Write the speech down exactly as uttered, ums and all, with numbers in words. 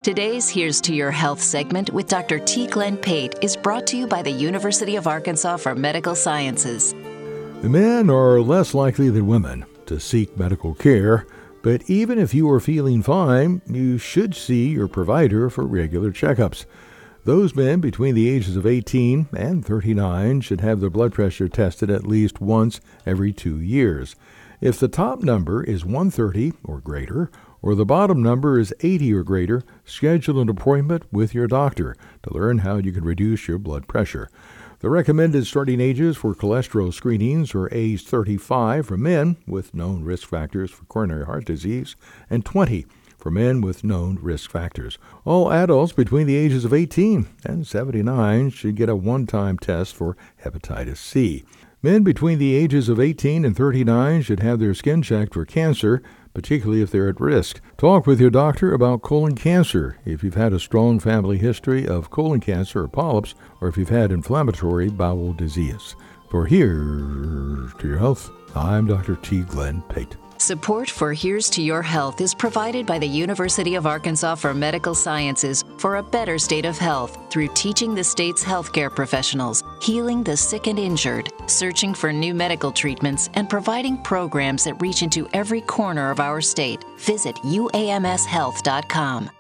Today's Here's to Your Health segment with Doctor T. Glenn Pate is brought to you by the University of Arkansas for Medical Sciences. Men are less likely than women to seek medical care, but even if you are feeling fine, you should see your provider for regular checkups. Those men between the ages of eighteen and thirty-nine should have their blood pressure tested at least once every two years. If the top number is one thirty or greater, or the bottom number is eighty or greater, schedule an appointment with your doctor to learn how you can reduce your blood pressure. The recommended starting ages for cholesterol screenings are age thirty-five for men with known risk factors for coronary heart disease and twenty for men with known risk factors. All adults between the ages of eighteen and seventy-nine should get a one-time test for hepatitis C. Men between the ages of eighteen and thirty-nine should have their skin checked for cancer, particularly if they're at risk. Talk with your doctor about colon cancer if you've had a strong family history of colon cancer or polyps, or if you've had inflammatory bowel disease. For Here's to Your Health, I'm Doctor T. Glenn Pate. Support for Here's to Your Health is provided by the University of Arkansas for Medical Sciences for a better state of health through teaching the state's healthcare professionals, healing the sick and injured, searching for new medical treatments, and providing programs that reach into every corner of our state. Visit U A M S health dot com.